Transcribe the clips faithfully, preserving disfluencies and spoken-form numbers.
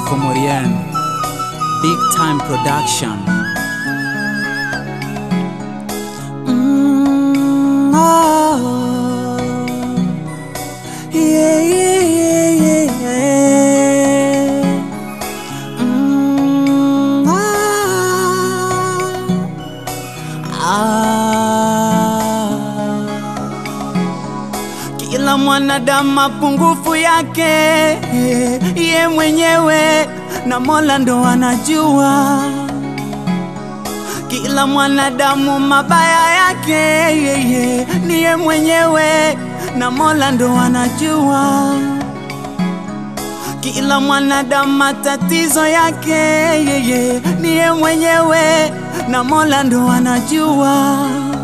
Comorian, Big Time Production. Mm, oh, yeah, yeah, yeah, yeah. Mm, ah, ah. Kila mwanadamu mapungufu yake, ye mwenyewe na Mola ndo anajua. Kila mwanadamu mabaya yake, yeye niye mwenyewe na Mola ndo anajua. Kila mwanadamu matatizo yake, yeye niye mwenyewe na Mola ndo anajua.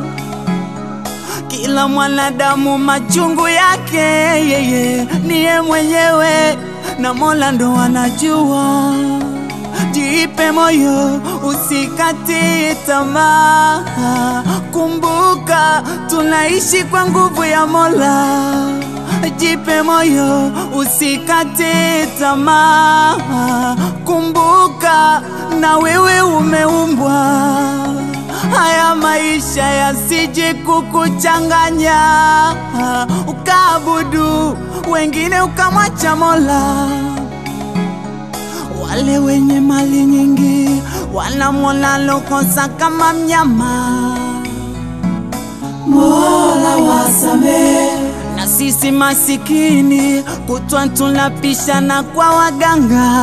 Kila mwanadamu machungu yake, yeye niye mwenyewe na Mola ndo anajua. Jipe moyo, usikate tamaa. Kumbuka tunaishi kwa nguvu ya Mola. Jipe moyo, usikate tamaa. Kumbuka na wewe umeumbwa. Haya maisha yasije kukuchanganya, ukaabudu wengine ukamwacha Mola. Wale wenye mali nyingi wanamwona lokosa kama mnyama. Mola wasame, na sisi masikini kutwa tunapishana kwa waganga.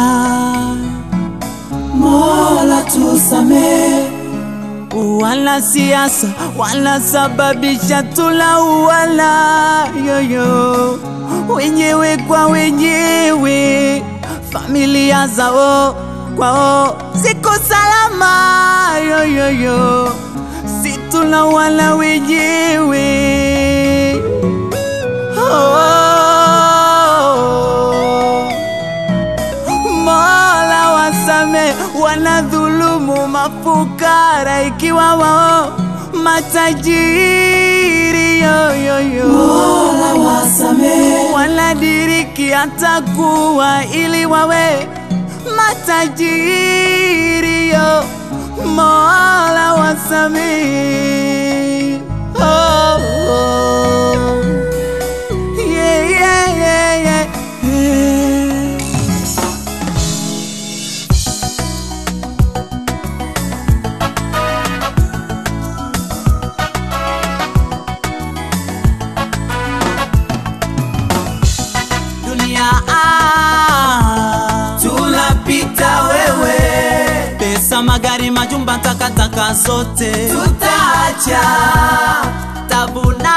Mola tusame, wala siasa wala sababisha tula uwala yoyo, wenyewe kwa wenyewe, familia zao kwao ziko salama yoyoyo, si tula wala wenyewe. Oh, Mola wasame, wanadhulumu mafukara ikiwa wao matajiri yoyoyo. Mola wasame, wanadiriki hata kuwa ili wawe matajiri yo. Mola wasame, oh, oh. Yeah, yeah, yeah, yeah, yeah. Tunapita wewe, pesa, magari, majumba, takataka zote tutaacha. Tabuna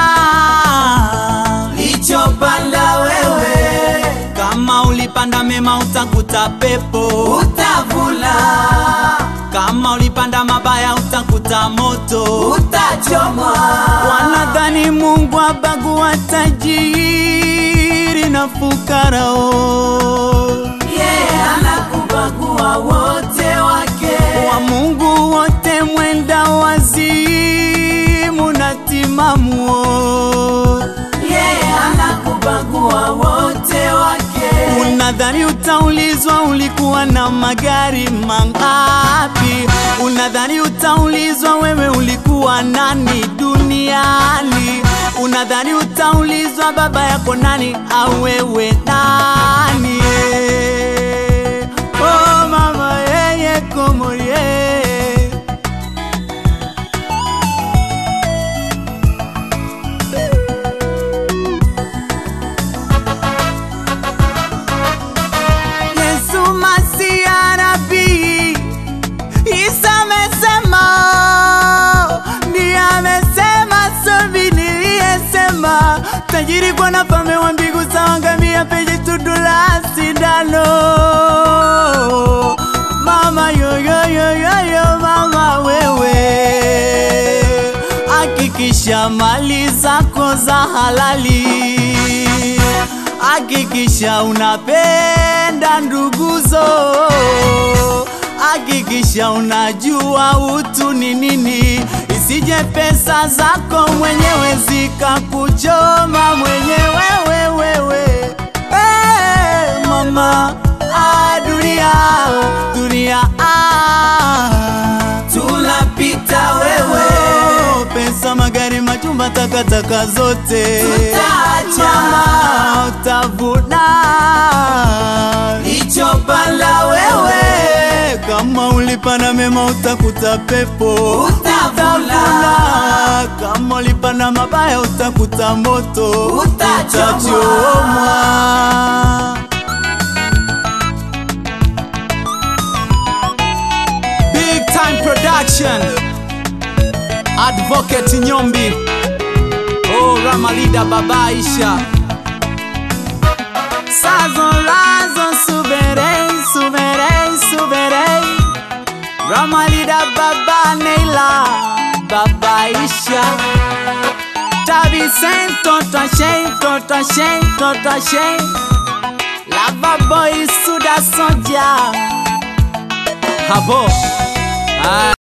lichopanda wewe, kama ulipanda mema utakuta pepo, utavuna. Kama ulipanda mabaya utakuta moto, utachomwa. Wanadhani Mungu abagua tajiri na fukara, oh. Yeah, anakubagua wote wake. Wa Mungu wote mwenda wazimu na timamu, oh. Yeah, anakubagua wote wake. Unadhani utaulizwa ulikuwa na magari mangapi? Unadhani utaulizwa wewe ulikuwa nani duniani? Unadhani utaulizwa baba yako nani au wewe nani? Oh mama yeye Komorie, Yesu Masia Nabii Isa amesema, ndiye amesema sobi niliyesema, tajiri kwa nafame wa mbingu sawa ngamia peje tudula sindano. Mama yo yo yo yo yo, mama wewe, hakikisha mali zako za halali. Hakikisha unapenda nduguzo. Hakikisha unajua utu ni nini, isije pesa zako mwenyewe zikakuchoma mwenyewe wewe. Hey, mama, aduri dunia, dunia ah. Tunapita wewe, oh, pesa, magari, majumba, takataka zote tutaacha. Mama, utavuna lichopanda wewe, kama ulipanda mema utakuta pepo, utavuna. Kama ulipanda mabaya utakuta moto, utachomwa. Big Time Production, Advocate Nyombi, oh Ramalida Baba Aisha, Sazon Razon Souverain, Souverain, Souverain, Ramalida Baba Neila, Baba Aisha, Tabi Saint, Tota Shane, Tota Shane, Tota Shane, Lava Boy Suda Sonja, Habo. Ah.